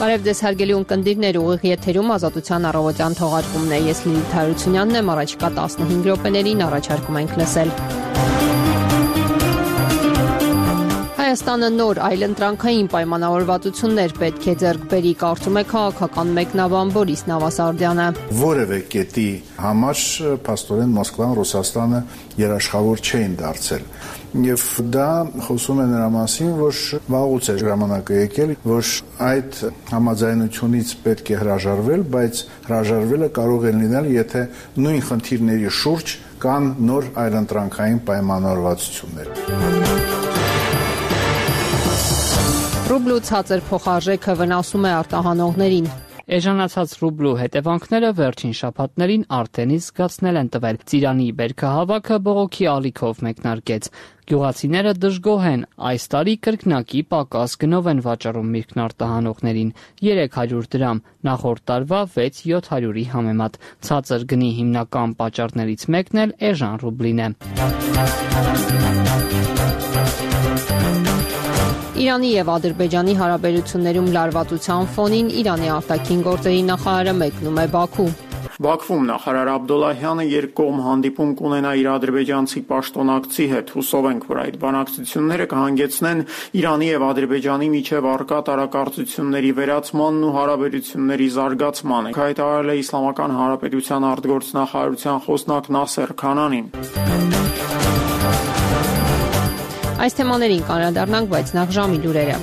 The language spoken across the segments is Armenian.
Բարև ձեզ հարգելի ունկնդիրներ, ուղիղ եթերում Ազատության առավոտյան թողարկումն է։ Ես Լիլիթ Հարությունյանն եմ, առաջիկա 15 րոպեներին առաջարկում ենք լսել։ Հայաստանը նոր այլընտրանքային պայմանավորվածություններ պետք է ձեռք բերի, կարծում է քաղաքական մեկնաբան Բորիս Նավասարդյանը։ Որևէ կետի համար փաստորեն Մոսկվան, Ռուսաստանը երաշխավոր չէին դարձել։ Եվ դա խոսում է նրա մասին, որ վաղուց է ժամանակը եկել, որ այդ համաձայնությունից պետք է հրաժարվել, բայց հրաժարվելը կարող է լինել, եթե նույն խնդիրների շուրջ կան նոր այլընտրանքային պայմանավորվածություններ։ Ռուբլու ցածր փոխարժեքը վնասում է արտահանողներին։ Էժանացած ռուբլու հետևանքները վերջին շաբաթներին արդենից զգացնել են տվել։ Ծիրանի բերքահավաքը բողոքի ալիքով մեկնարկեց։ Գյուղացիները դժգոհ են, այս տարի կրկնակի պակաս գնով են վաճառում միրգն արտահանողներին՝ 300 դրամ, նախորդ տարվա 6-700-ի համեմատ։ Ցածր գնի հիմնական պատճառներից մեկն էլ էժան ռուբլին է։ Իրանի և Ադրբեջանի հարաբերություններում լարվածության ֆոնին Իրանի արտաքին գործերի նախարարը մեկնում է Բաքու։ Բաքվում նախարար Աբդոլլահյանը երկկողմ հանդիպում կունենա իր ադրբեջանցի պաշտոնակցի հետ։ Հուսով ենք, որ այդ բանակցությունները կհանգեցնեն Իրանի և Ադրբեջանի միջև առկա տարակարծությունների վերացմանն ու հարաբերությունների զարգացմանը, հայտարարել է Իսլամական Հանրապետության արտգործնախարարության խոսնակ Նասեր Քանանին։ Այս թեմաներին կանրադառնանք, բայց նախ ժամի լուրերը։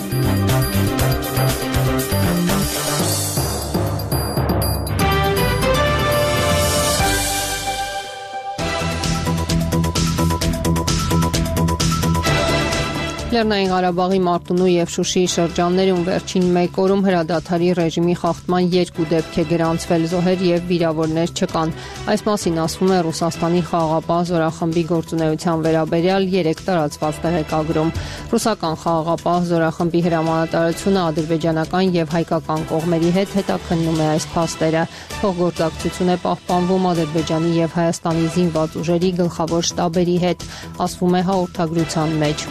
Լեռնային Ղարաբաղի Մարտունու և Շուշիի շրջաններում վերջին մեկ օրում հրադադարի ռեժիմի խախտման 2 դեպք է գրանցվել, զոհեր և վիրավորներ չկան։ Այս մասին ասվում է Ռուսաստանի խաղաղապահ զորախմբի գործունեության վերաբերյալ 3 տարածված տեղեկագրում։ Ռուսական խաղաղապահ զորախմբի հրամանատարությունը ադրբեջանական և հայկական կողմերի հետ հետաքննում է այս փաստերը։ Փոխգործակցություն է պահպանվում Ադրբեջանի և Հայաստանի զինված ուժերի գլխավոր շտաբերի հետ, ասվում է հաղորդագրության մեջ։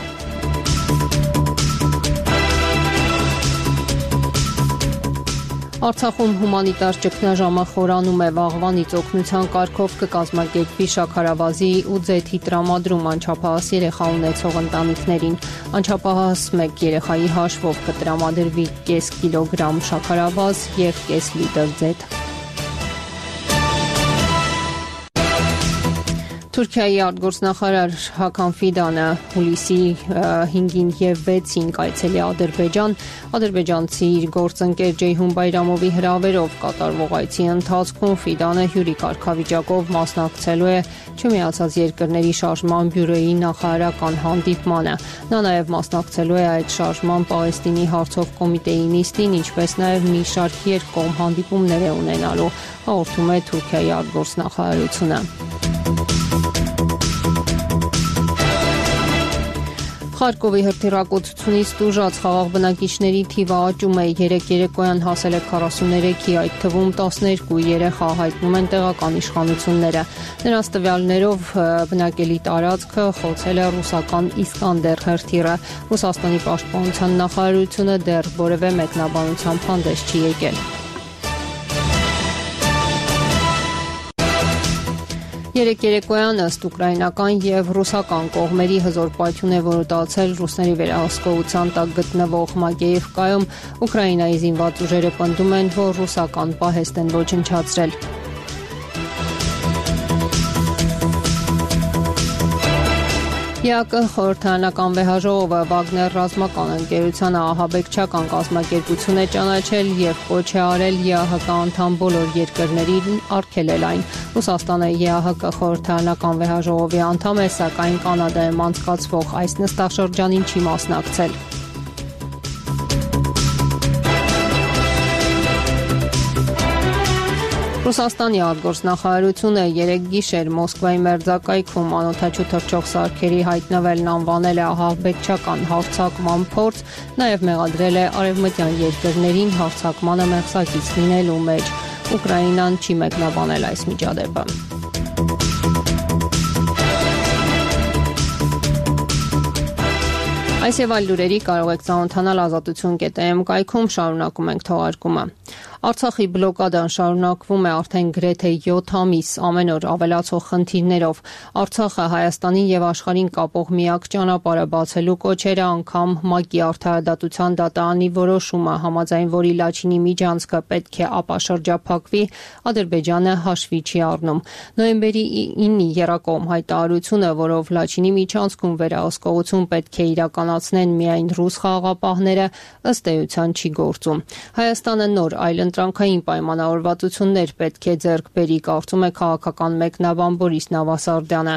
Արցախում հումանիտար ճգնաժամը խորանում է, վաղվանից օգնության կարգով կկազմակերպվի շաքարավազի ու ձեթի տրամադրում անչափահաս երեխա ունեցող ընտանիքներին։ Անչափահաս 1 երեխայի հաշվով կտրամադրվի 0.5 կիլոգրամ շաքարավազ և 0.5 լիտր ձեթ։ Թուրքիայի արտգործնախարար Հական Ֆիդանը հուլիսի 5-ին և 6-ին կայցելի Ադրբեջան, ադրբեջանցի իր գործընկեր Ջեյհուն Բայրամովի հրավերով կատարվող այցի ընթացքում Ֆիդանը հյուրի կարգավիճակով մասնակցելու է Չմիացած երկրների շարժման բյուրոյի նախարարական հանդիպմանը։ Նա նաև մասնակցելու է այդ շարժման Պաղեստինի հարցով կոմիտեի նիստին, ինչպես նաև մի շարք երկկողմ հանդիպումներ է ունենալու, հաղորդում է Թուրքիայի արտգործնախարարությունը։ Խարկովի հրթիռակոծությունից տուժած խաղաղ բնակիչների թիվը աճում է, 3 երեկոյան հասել է 43-ի, այդ թվում 12 երեխա, հայտնում են տեղական իշխանությունները։ Նրանց տվյալներով բնակելի տարածքը խոցել է ռուսական Իսկանդեր հրթիռը։ Ռուսաստանի պաշտպանության նախարարությունը դեռ որևէ մեկնաբանությամբ հանդես չի եկել։ 3 երեկոյան ըստ ուկրաինական և ռուսական կողմերի հզոր պայթյուն է որոտացել ռուսների վերահսկողության տակ գտնվող Մակեևկայում։ Ուկրաինայի զինված ուժերը պնդում են, որ ռուսական պահեստ են ոչնչացրել։ ԵԱԿ խորհրդարանական վեհաժողովը Վագներ ռազմական ընկերությանը ահաբեկչական կազմակերպություն է ճանաչել և կոչ է արել ԵԱՀԿ անդամ բոլոր երկրներին արգելել այն։ Ռուսաստանը ԵԱՀԿ խորհրդարանական վեհաժողովի անդամ է, սակայն Կանադայում անցկացվող այս նստաշրջանին չի մասնակցել։ Ռուսաստանի արտգործնախարարությունը 3 գիշեր Մոսկվայի մերձակայքում անօդաչու թռչող սարքերի հայտնվելն անվանել է ահաբեկչական հարձակման փորձ, նաև մեղադրել է արևմտյան երկրներին հարձակմանը մեղսակից լինելու մեջ։ Ուկրաինան չի մեկնաբանել այս միջադեպը։ Այս եւ այլ լուրերի կարող եք ծանոթանալ azatutsun.am կայքում, շարունակում ենք թողարկումը։ Արցախի բլոկադան շարունակվում է արդեն գրեթե 7 ամիս ամեն օր ավելացող խնդիրներով։ Արցախը Հայաստանին եւ աշխարհին կապող միակ ճանապարհը բացելու կոչերը անգամ ՄԱԿ-ի արդարադատության դատարանի որոշումը, համաձայն որի Լաչինի միջանցքը պետք է ապաշրջափակվի, Ադրբեջանը հաշվի չի առնում։ Նոյեմբերի 9-ի եռակողմ հայտարարությունը, որով Լաչինի միջանցքում վերահսկողություն պետք է իրականացնեն միայն ռուս խաղաղապահները, ըստ էության չի գործում։ Հայաստանը նոր այլընտրանքային պայմանավորվածություններ պետք է ձեռք բերի, կարծում է քաղաքական մեկնաբան Բորիս Նավասարդյանը։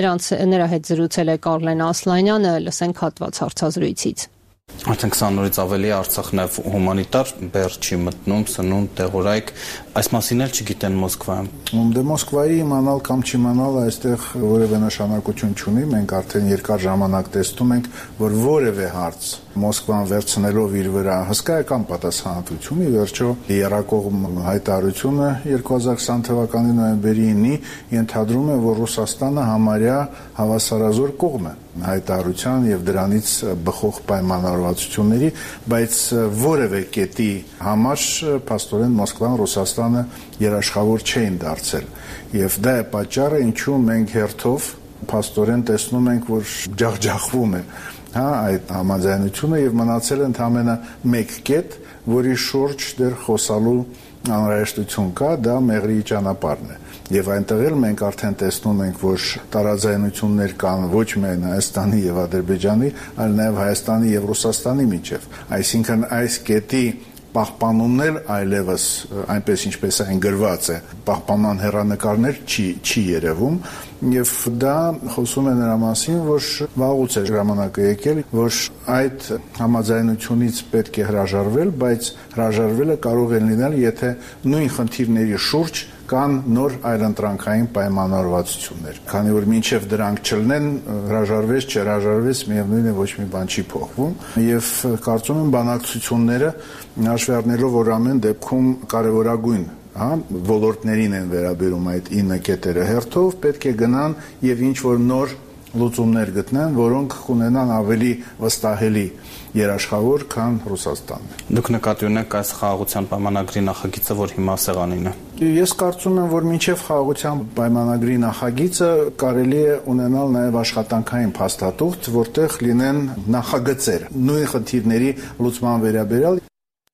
Նրա հետ զրուցել է Կարլեն Ասլանյանը, լսենք հատված հարցազրույցից։ Արդեն 20 օրից ավելի Արցախ նաև հումանիտար բեռ չի մտնում, սնունդ, տեղորայք, այս մասին էլ չգիտեն Մոսկվայում։ Դե Մոսկվայի իմանալ կամ չիմանալ այստեղ որևէ նշանակություն չունի, մենք արդեն երկար ժամանակ տեսնում ենք, որ որևէ հարց Մոսկվան վերցնելով իր վրա հսկայական պատասխանատվություն, ի վերջո եռակողմ հայտարարությունը 2020 թվականի նոյեմբերի 9-ի ենթադրում է, որ Ռուսաստանը համարյա հավասարազոր կողմ է հայտարարության եւ դրանից բխող պայմանավորվածությունների, բայց որևէ կետի համար փաստորեն Մոսկվան Ռուսաստանը երաշխավոր չէին դարձել եւ դա է պատճառը, ինչու մենք հերթով փաստորեն տեսնում ենք, որ ջախջախվում է այդ համաձայնությունը եւ մնացել ընդամենը մեկ կետ, որի շուրջ դեռ խոսալու անհրաժեշտություն կա, դա Մեղրիի ճանապարհն է։ Եվ այնտեղ էլ մենք արդեն տեսնում ենք, որ տարաձայնություններ կան ոչ միայն Հայաստանի եւ Ադրբեջանի, այլ նաեւ Հայաստանի եւ Ռուսաստանի միջեւ։ Այսինքն այս կետի պահպանումն էլ այլևս այնպես ինչպես այն գրված է, պահպանման հեռանկարներ չի երևում եւ դա խոսում է նրա մասին, որ վաղուց է ժամանակը եկել, որ այդ համաձայնությունից պետք է հրաժարվել, բայց հրաժարվելը կարող է լինել, եթե նույն խնդիրների շուրջ կան նոր այլընտրանքային պայմանավորվածություններ։ Քանի որ մինչև դրանք չլինեն, հրաժարվես, չհրաժարվես, միևնույն է ոչ մի բան չի փոխվում, եւ կարծում եմ բանակցությունները հաշվի առնելով, որ ամեն դեպքում կարևորագույն ոլորտներին են վերաբերում այդ 9 կետերը, հերթով պետք է գնան եւ ինչ որ նոր լուծումներ գտնեն, որոնք կունենան ավելի վստահելի երաշխավոր, քան Ռուսաստանը։ Դուք նկատի ունեք այս խաղաղության պայմանագրի նախագիծը, որ հիմա սեղանին է։ Ես կարծում եմ, որ մինչև խաղաղության պայմանագրի նախագիծը կարելի է ունենալ նաև աշխատանքային փաստաթուղթ, որտեղ լինեն նախագծեր նույն խնդիրների լուծման վերաբերյալ։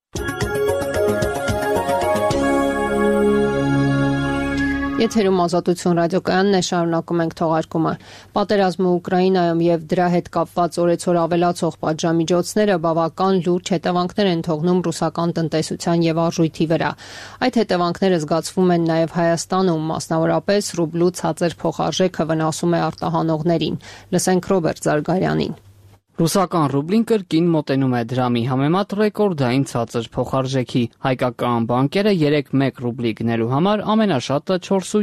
Եթերում Ազատություն ռադիոկայանն է, շարունակում ենք թողարկումը։ Պատերազմը Ուկրաինայում եւ դրա հետ կապված օրեցօր ավելացող պատժամիջոցները բավական լուրջ հետևանքներ են թողնում ռուսական տնտեսության եւ արժույթի վրա։ Այդ հետևանքները զգացվում են նաեւ Հայաստանում, մասնավորապես ռուբլու ցածր փոխարժեքը վնասում է արտահանողներին։ Լսենք Ռոբերտ Զարգարյանին։ Ռուսական ռուբլին կրկին մոտենում է դրամի համեմատ ռեկորդային ցածր փոխարժեքի։ Հայկական բանկերը 3-1 ռուբլի գնելու համար ամենաշատը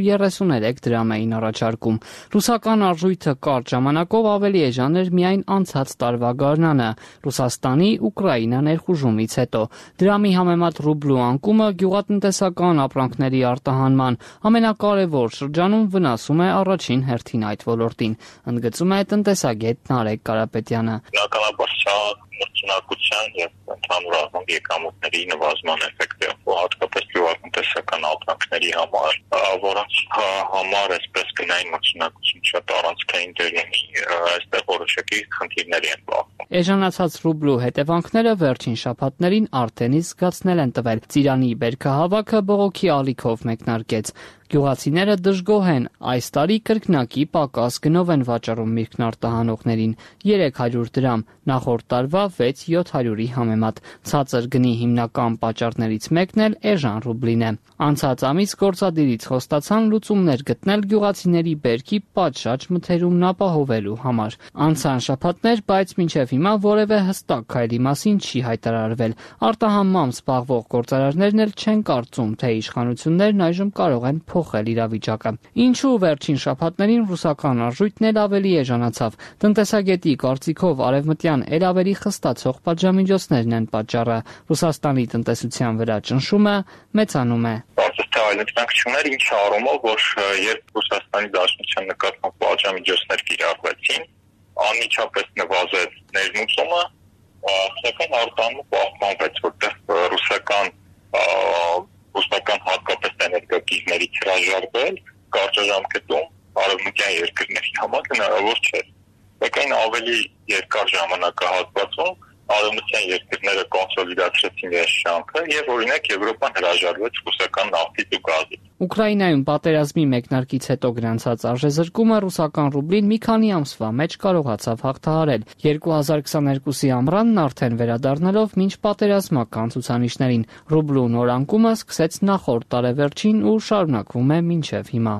4.33 դրամ էին առաջարկում։ Ռուսական արժույթը կարճ ժամանակով ավելի էժան էր միայն անցած տարվա գարնանը, Ռուսաստանի Ուկրաինա ներխուժումից հետո։ Դրամի համեմատ ռուբլու անկումը գյուղատնտեսական ապրանքների արտահանման ամենակարևոր շրջանում վնասում է առաջին հերթին այդ ոլորտին, ընդգծում է տնտեսագետ Նարեկ Կարապետյանը։ Բնականաբար սա մրցունակության եւ ընդհանուր առմամբ եկամուտների նվազման էֆեկտ է, հատկապես գյուղատնտեսական ապրանքների համար, որոնց համար այսպես գնային մրցունակություն շատ առանցքային դեր ունի, այստեղ որոշակի խնդիրներ են բախվում։ Էժանացած ռուբլու հետևանքները վերջին շաբաթներին արդեն իսկ զգացնել են տվել։ Ծիրանի բերքահավաքը բողոքի ալիքով մեկնարկեց։ Գյուղացիները դժգոհ են, այս տարի կրկնակի պակաս գնով են վաճառում միրգն արտահանողներին՝ 300 դրամ, նախորդ տարվա 6-700-ի համեմատ։ Ցածր գնի հիմնական պատճառներից մեկն էլ էժան ռուբլին է։ Անցած ամիս գործադիրից խոստացան լուծումներ գտնել գյուղացիների բերքի պատշաճ մթերումն ապահովելու համար։ Անցան շաբաթներ, բայց մինչև հիմա որևէ հստակ քայլի մասին չի հայտարարվել։ Արտահանմամբ զբաղվող գործարարներն էլ չեն կարծում, թե իշխանություններն այժմ կարող են փոխել իրավիճակը։ Ինչու վերջին շաբաթներին ռուսական արժույթն էլ ավելի էժանացավ։ Տնտեսագետի կարծիքով արևմտյան էլ ավելի խստացող պատժամիջոցներն են պատճառը։ Ռուսաստանի տնտեսության վրա ճնշումը մեծանում է։ Կարծես թե այլընտրանք չուներ, ինչ առումով, որ երբ Ռուսաստանի Դաշնության նկատմամբ պատժամիջոցներ կիրառվեցին, անմիջապես նվազեց ներմուծումը, սակայն արտանումը պահպանվեց, որտեղ ռուսական հատկապես էներգակիրներից հրաժարվել կարճաժամկետում արևմտյան երկրների համար հնարավոր չէ։ Սակայն ավելի երկար ժամանակահատվածում արևմտյան երկրները կոնսոլիդացրեցին իրենց շանքը եւ օրինակ Եվրոպան հրաժարվեց ռուսական նավթից ու գազից։ Ուկրաինայում պատերազմի մեկնարկից հետո գրանցած արժեզրկումը ռուսական ռուբլին մի քանի ամսվա մեջ կարողացավ հաղթահարել։ 2022-ի ամռանն արդեն վերադառնալով մինչ պատերազմական ցուցանիշներին, ռուբլու նոր անկումը սկսեց նախորդ տարեվերջին ու շարունակվում է մինչև հիմա։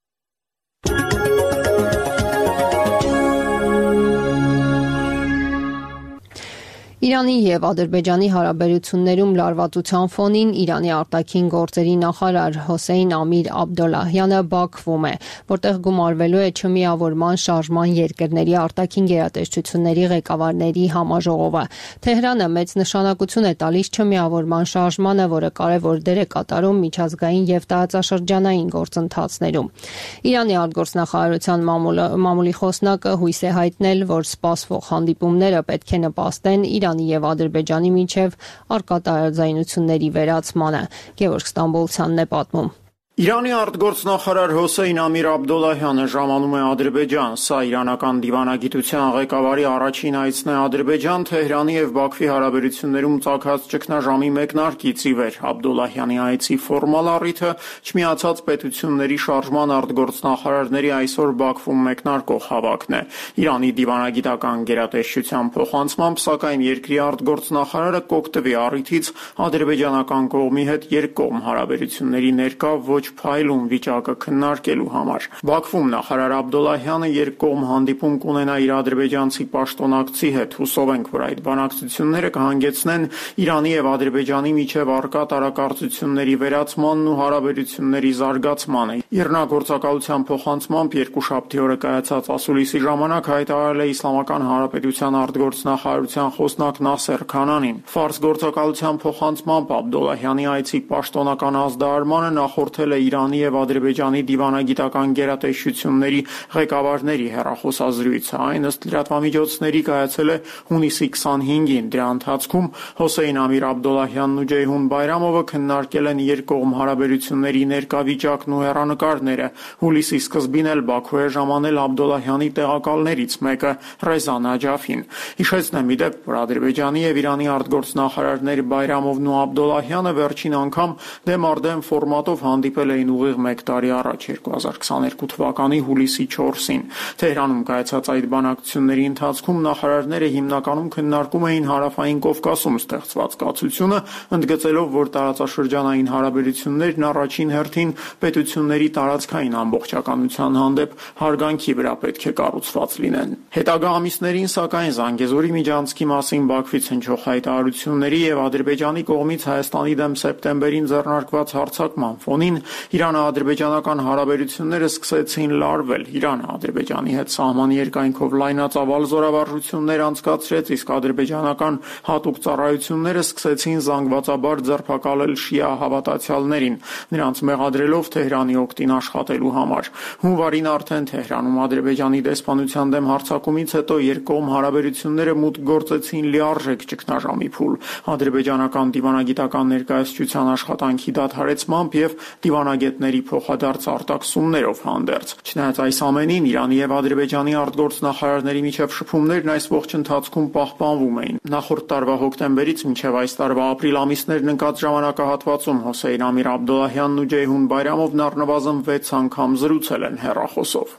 Իրանի եւ Ադրբեջանի հարաբերություններում լարվածության ֆոնին Իրանի արտաքին գործերի նախարար Հոսեյն Ամիր Աբդոլլահյանը Բաքվում է, որտեղ գումարվելու է չմիավորման շարժման երկրների արտաքին գերատեսչությունների ղեկավարների համաժողովը։ Թեհրանը մեծ նշանակություն է տալիս չմիավորման շարժմանը, որը կարևոր դեր է կատարում միջազգային եւ տարածաշրջանային գործընթացներում։ Իրանի արտգործնախարարության մամուլի խոսնակը հույս է հայտնել, որ սպասվող հանդիպումները պետք է նպաստեն Իրանի եւ Ադրբեջանի միջև առկա տարաձայնությունների վերացմանը։ Գևորգ Ստամբոլցյանն է պատմում։ Իրանի արտգործնախարար Հոսեյն Ամիր Աբդոլլահյանը ժամանում է Ադրբեջան։ Սա իրանական դիվանագիտության ղեկավարի առաջին այցն է Ադրբեջան, Թեհրանի եւ Բաքվի հարաբերություններում ծագած ճգնաժամի մեկնարկից ի վեր։ Աբդոլլահյանի այցի ֆորմալ առիթը Չմիացած պետությունների շարժման արտգործնախարարների այսօր Բաքվում մեկնարկող հավաքն է։ Իրանի դիվանագիտական գերատեսչության փոխանցմամբ, սակայն երկրի արտգործնախարարը կօգտվի առիթից ադրբեջանական կողմի հետ երկկողմ հարաբերությունների ներկա ոչ փայլուն վիճակը քննարկելու համար։ Բաքվում նախարար Աբդոլլահյանը երկկողմ հանդիպում կունենա իր ադրբեջանցի պաշտոնակցի հետ։ Հուսով ենք, որ այդ բանակցությունները կհանգեցնեն Իրանի եւ Ադրբեջանի միջև առկա տարակարծությունների վերացմանն ու հարաբերությունների զարգացմանը։ Իռնագործակալության փոխանցմամբ երկուշաբթի օրը կայացած ասուլիսի ժամանակ հայտարարել է Իսլամական Հանրապետության արտգործնախարարության խոսնակ Նասեր Քանանին։ Ֆարս գործակալության փոխանցմամբ Աբդոլլահյանի այցի պաշտոնական ազդարարմանը նախորդել է Իրանի եւ Ադրբեջանի դիվանագիտական գերատեսչությունների ղեկավարների հեռախոսազրույցը։ Այն ըստ լրատվամիջոցների կայացել է հունիսի 25-ին։ Դրա ընթացքում Հոսեյն Ամիր Աբդոլլահյանն ու Ջեյհուն Բայրամովը քննարկել են երկկողմ հարաբերությունների ներկա վիճակն ու հեռանկարները։ Հուլիսի սկզբին էլ Բաքու է ժամանել Աբդոլլահյանի տեղակալներից մեկը՝ Ռեզա Նաջաֆին։ Հիշեցնեմ ի դեպ, որ Ադրբեջանի եւ Իրանի արտգործնախարարներ Բայրամովն ու Աբդոլլահյանը վերջին անգամ դեմ ֆորմատով հանդիպել էին ուղիղ 1 տարի առաջ 2022 թվականի հուլիսի 4-ին։ Թեհրանում կայացած այդ բանակցությունների ընթացքում նախարարները հիմնականում քննարկում էին Հարավային Կովկասում ստեղծված կացությունը, ընդգծելով, որ տարածաշրջանային հարաբերություններն առաջին հերթին պետությունների տարածքային ամբողջականության հանդեպ հարգանքի վրա պետք է կառուցված լինեն։ Հետագա ամիսներին, սակայն, Զանգեզուրի միջանցքի մասին Բաքվից հնչող հայտարարությունների եւ Ադրբեջանի կողմից Հայաստանի դեմ սեպտեմբերին ձեռնարկված հարձակման ֆոնին Իրано-ադրբեջանական հարաբերությունները սկսեցին լարվել։ Իրանը Ադրբեջանի հետ սահմանի երկայնքով լայնածավալ զորավարժություններ անցկացրեց, իսկ ադրբեջանական հատուկ ծառայությունները սկսեցին զանգվածաբար ձերբակալել շիա հավատացյալներին, նրանց մեղադրելով Թեհրանի օգտին աշխատելու համար։ Հունվարին արդեն Թեհրանում Ադրբեջանի դեսպանության դեմ հարձակումից հետո երկկողմ հարաբերությունները մուտք գործեցին լիարժեք ճգնաժամի փուլ։ Ադրբեջանական դիվանագիտական ներկայացության աշխատանքի դադարեցմամբ եւ դիվանագետների փոխադարձ արտաքսումներով հանդերձ։ Չնայած այս ամենին, Իրանի եւ Ադրբեջանի արտգործնախարարների միջև շփումներն այս ողջ ընթացքում պահպանվում էին։ Նախորդ տարվա հոկտեմբերից մինչև այս տարվա ապրիլ ամիսներն ընկած ժամանակահատվածում Հոսեյն Ամիր Աբդոլլահյանն ու Ջեյհուն Բայրամովն առնվազն 6 անգամ զրուցել են հեռախոսով։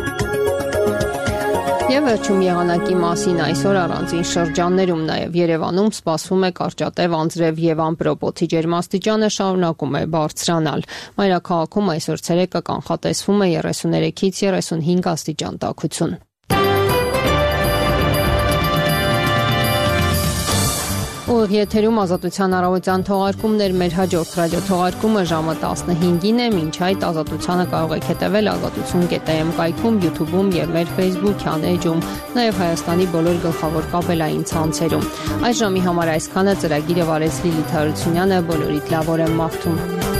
Եվ վերջում եղանակի մասին այսօր առանձին շրջաններում, նաև Երևանում սպասվում է կարճատև անձրև եւ ամպրոպ, օդի ջերմաստիճանը շարունակում է բարձրանալ։ Մայրաքաղաքում այսօր ցերեկը կանխատեսվում է 33-ից 35 աստիճան տաքություն։ Ուղիղ եթերում Ազատության առավոտյան թողարկումներ, մեր հաջորդ ռադիոթողարկումը ժամը 15-ին է, մինչ այդ Ազատությանը կարող եք հետևել azatutun.am կայքում, YouTube-ում եւ մեր Facebook-յան էջում, նաեւ Հայաստանի բոլոր գլխավոր կապելային ցանցերում։ Այս ժամի համար այսքանը, ծրագիրը վարեց Լիլիթ Հարությունյանը, բոլորիդ լավ օր եմ մաղթում։